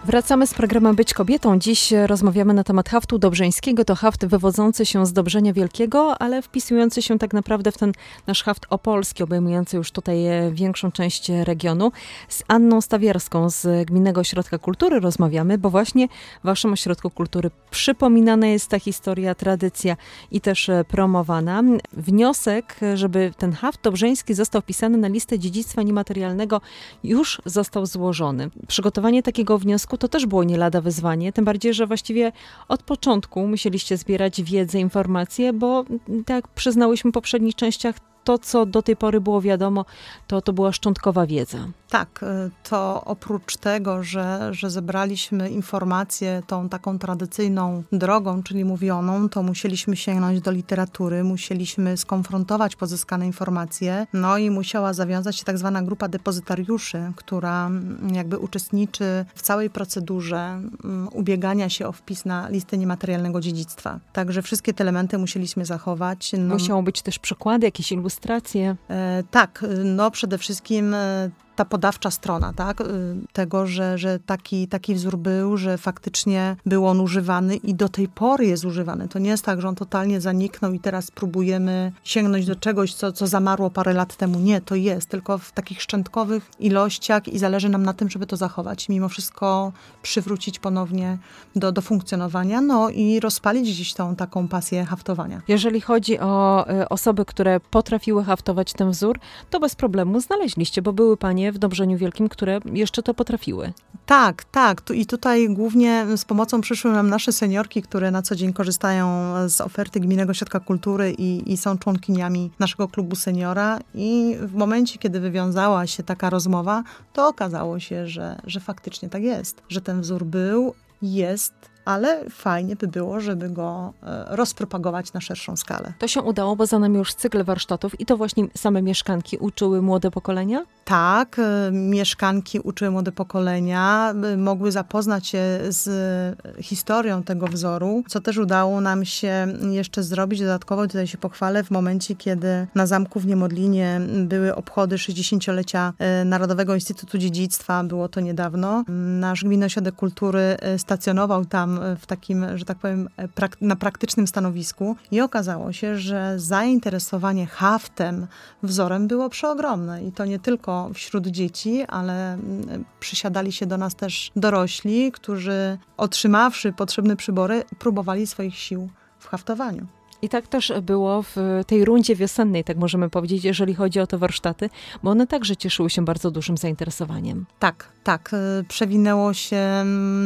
Wracamy z programem Być Kobietą. Dziś rozmawiamy na temat haftu dobrzeńskiego. To haft wywodzący się z Dobrzenia Wielkiego, ale wpisujący się tak naprawdę w ten nasz haft opolski, obejmujący już tutaj większą część regionu. Z Anną Stawierską z Gminnego Ośrodka Kultury rozmawiamy, bo właśnie w Waszym Ośrodku Kultury przypominana jest ta historia, tradycja i też promowana. Wniosek, żeby ten haft dobrzeński został wpisany na listę dziedzictwa niematerialnego, już został złożony. Przygotowanie takiego wniosku to też było nie lada wyzwanie, tym bardziej, że właściwie od początku musieliście zbierać wiedzę, informacje, bo tak jak przyznałyśmy w poprzednich częściach, to, co do tej pory było wiadomo, to była szczątkowa wiedza. Tak, to oprócz tego, że zebraliśmy informacje tą taką tradycyjną drogą, czyli mówioną, to musieliśmy sięgnąć do literatury, musieliśmy skonfrontować pozyskane informacje, no i musiała zawiązać się tak zwana grupa depozytariuszy, która jakby uczestniczy w całej procedurze ubiegania się o wpis na listę niematerialnego dziedzictwa. Także wszystkie te elementy musieliśmy zachować. Musiało być też przykłady, jakieś ilustracje. Tak, no przede wszystkim ta podawcza strona, tak? Tego, że taki wzór był, że faktycznie był on używany i do tej pory jest używany. To nie jest tak, że on totalnie zaniknął i teraz próbujemy sięgnąć do czegoś, co zamarło parę lat temu. Nie, to jest, tylko w takich szczątkowych ilościach i zależy nam na tym, żeby to zachować. Mimo wszystko przywrócić ponownie do funkcjonowania, no i rozpalić gdzieś tą taką pasję haftowania. Jeżeli chodzi o osoby, które potrafiły haftować ten wzór, to bez problemu znaleźliście, bo były panie w Dobrzeniu Wielkim, które jeszcze to potrafiły. Tak. I tutaj głównie z pomocą przyszły nam nasze seniorki, które na co dzień korzystają z oferty Gminnego Ośrodka Kultury i są członkiniami naszego klubu seniora. I w momencie, kiedy wywiązała się taka rozmowa, to okazało się, że faktycznie tak jest, że ten wzór był, jest, ale fajnie by było, żeby go rozpropagować na szerszą skalę. To się udało, bo za nami już cykl warsztatów i to właśnie same mieszkanki uczyły młode pokolenia? Tak, mieszkanki uczyły młode pokolenia, mogły zapoznać się z historią tego wzoru, co też udało nam się jeszcze zrobić dodatkowo, tutaj się pochwalę, w momencie, kiedy na zamku w Niemodlinie były obchody 60-lecia Narodowego Instytutu Dziedzictwa, było to niedawno. Nasz Gminny Ośrodek Kultury stacjonował tam w takim, że tak powiem, na praktycznym stanowisku i okazało się, że zainteresowanie haftem, wzorem było przeogromne i to nie tylko wśród dzieci, ale przysiadali się do nas też dorośli, którzy otrzymawszy potrzebne przybory, próbowali swoich sił w haftowaniu. I tak też było w tej rundzie wiosennej, tak możemy powiedzieć, jeżeli chodzi o te warsztaty, bo one także cieszyły się bardzo dużym zainteresowaniem. Tak. Przewinęło się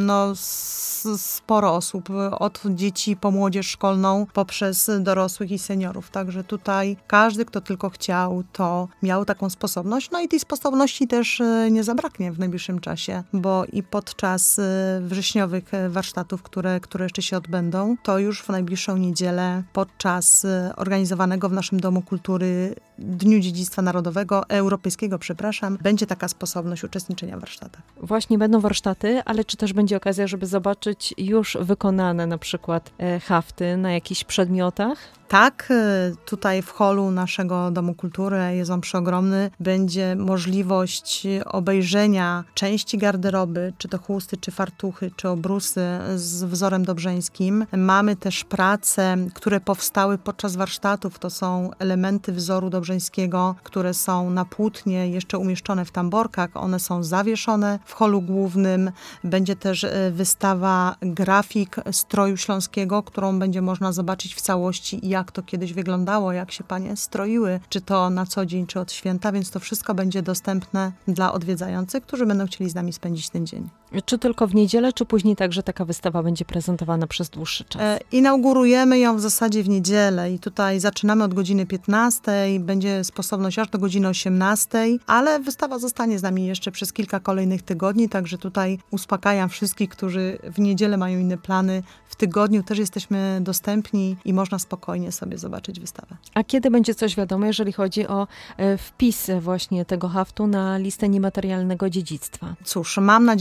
sporo osób, od dzieci po młodzież szkolną, poprzez dorosłych i seniorów. Także tutaj każdy, kto tylko chciał, to miał taką sposobność. No i tej sposobności też nie zabraknie w najbliższym czasie, bo i podczas wrześniowych warsztatów, które jeszcze się odbędą, to już w najbliższą niedzielę podczas organizowanego w naszym Domu Kultury Dniu Dziedzictwa Narodowego, Europejskiego, będzie taka sposobność uczestniczenia w warsztatach. Właśnie będą warsztaty, ale czy też będzie okazja, żeby zobaczyć już wykonane na przykład hafty na jakichś przedmiotach? Tak, tutaj w holu naszego Domu Kultury, jest on przeogromny, będzie możliwość obejrzenia części garderoby, czy to chusty, czy fartuchy, czy obrusy z wzorem dobrzeńskim. Mamy też prace, które powstały podczas warsztatów. To są elementy wzoru dobrzeńskiego, które są na płótnie jeszcze umieszczone w tamborkach. One są zawieszone w holu głównym. Będzie też wystawa grafik stroju śląskiego, którą będzie można zobaczyć w całości, jak to kiedyś wyglądało, jak się panie stroiły, czy to na co dzień, czy od święta, więc to wszystko będzie dostępne dla odwiedzających, którzy będą chcieli z nami spędzić ten dzień. Czy tylko w niedzielę, czy później także taka wystawa będzie prezentowana przez dłuższy czas? Inaugurujemy ją w zasadzie w niedzielę i tutaj zaczynamy od godziny 15, będzie sposobność aż do godziny 18, ale wystawa zostanie z nami jeszcze przez kilka kolejnych tygodni, także tutaj uspokajam wszystkich, którzy w niedzielę mają inne plany. W tygodniu też jesteśmy dostępni i można spokojnie sobie zobaczyć wystawę. A kiedy będzie coś wiadomo, jeżeli chodzi o wpis właśnie tego haftu na listę niematerialnego dziedzictwa? Cóż, mam nadzieję, że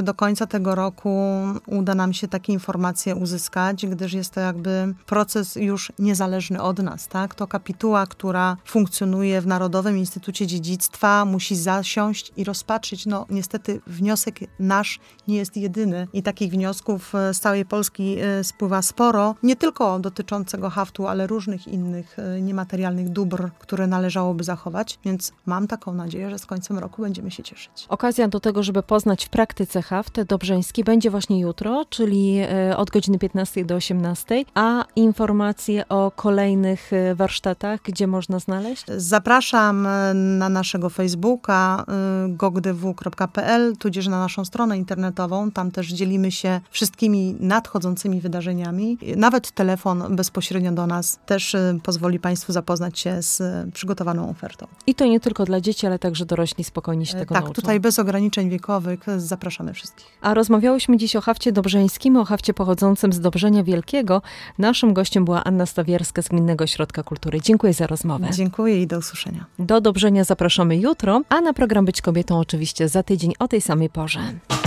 do końca tego roku uda nam się takie informacje uzyskać, gdyż jest to jakby proces już niezależny od nas, tak? To kapituła, która funkcjonuje w Narodowym Instytucie Dziedzictwa, musi zasiąść i rozpatrzyć. No niestety wniosek nasz nie jest jedyny i takich wniosków z całej Polski spływa sporo, nie tylko dotyczącego haftu, ale różnych innych niematerialnych dóbr, które należałoby zachować, więc mam taką nadzieję, że z końcem roku będziemy się cieszyć. Okazja do tego, żeby poznać w praktyce haft dobrzeński będzie właśnie jutro, czyli od godziny 15 do 18, a informacje o kolejnych warsztatach, gdzie można znaleźć? Zapraszam na naszego Facebooka gogdw.pl, tudzież na naszą stronę internetową. Tam też dzielimy się wszystkimi nadchodzącymi wydarzeniami. Nawet telefon bezpośrednio do nas też pozwoli Państwu zapoznać się z przygotowaną ofertą. I to nie tylko dla dzieci, ale także dorośli spokojnie się tego nauczą. Tak, tutaj bez ograniczeń wiekowych zapraszamy wszystkich. A rozmawiałyśmy dziś o hafcie dobrzeńskim, o hafcie pochodzącym z Dobrzenia Wielkiego. Naszym gościem była Anna Stawierska z Gminnego Ośrodka Kultury. Dziękuję za rozmowę. Dziękuję i do usłyszenia. Do Dobrzenia zapraszamy jutro, a na program Być Kobietą oczywiście za tydzień o tej samej porze.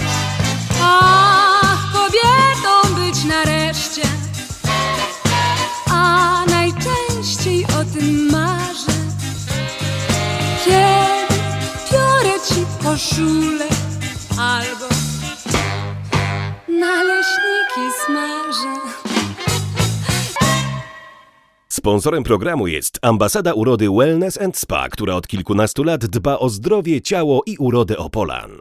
Ach, kobietą być nareszcie, a najczęściej o tym marzę. Kiedy biorę ci koszulę albo naleśniki smażę. Sponsorem programu jest Ambasada Urody Wellness & Spa, która od kilkunastu lat dba o zdrowie, ciało i urodę Opolan.